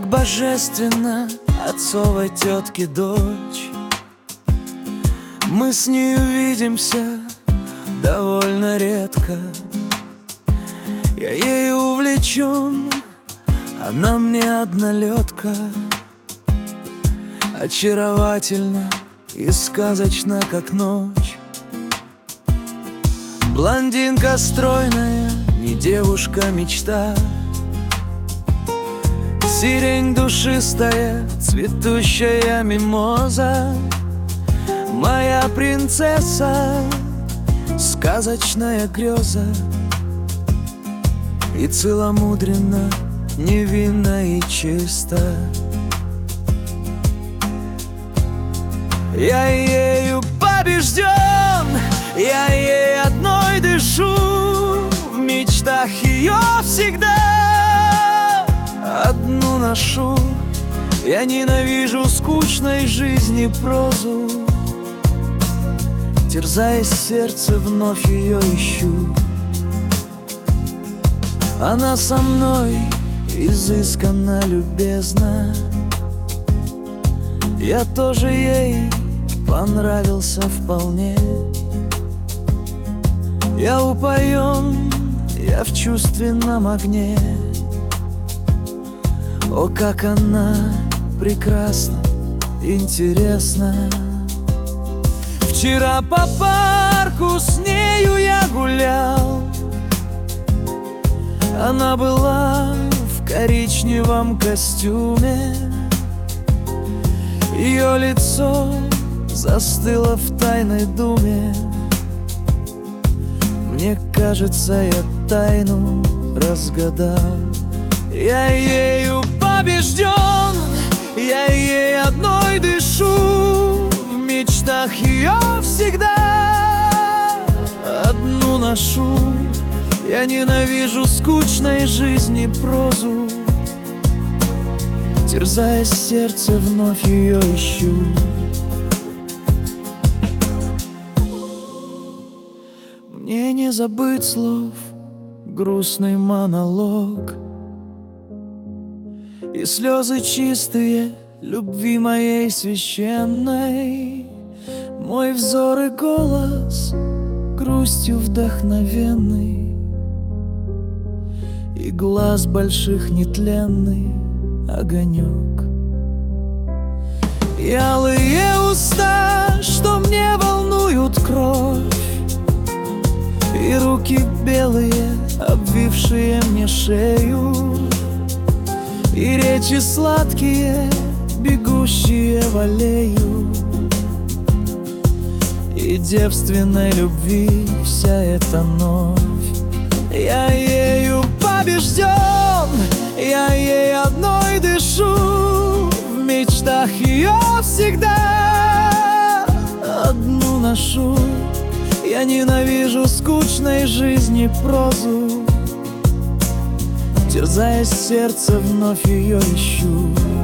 как божественно отцовой тетки дочь. Мы с нею видимся довольно редко. Я ею увлечен, она мне однолетка. Очаровательна и сказочна, как ночь. Блондинка стройная, не девушка-мечта. Сирень душистая, цветущая мимоза. Моя принцесса, сказочная греза. И целомудренно, невинно и чисто. Я ею побежден, я ей одной дышу. В мечтах ее всегда одну ношу. Я ненавижу скучной жизни прозу. Терзаясь сердце, вновь ее ищу. Она со мной изысканно любезна. Я тоже ей понравился вполне. Я упоен, я в чувственном огне. О, как она прекрасна, интересна. Вчера по парку с нею я гулял. Она была в коричневом костюме. Ее лицо застыло в тайной думе. Мне кажется, я тайну разгадал. Я ею побежден, я ей одной дышу. В мечтах ее всегда одну ношу. Я ненавижу скучной жизни прозу. Терзаясь сердце, вновь ее ищу. Мне не забыть слов, грустный монолог и слезы чистые любви моей священной. Мой взор и голос грустью вдохновенный, и глаз больших нетленный огонек. И алые уста, что мне волнуют кровь, и руки белые, обвившие мне шею, и речи сладкие, бегущие в аллею. И девственной любви вся эта ночь. Я ею побежден, я ей одной дышу. В мечтах ее всегда одну ношу. Я ненавижу скучной жизни прозу. Терзаясь сердце, вновь ее ищу.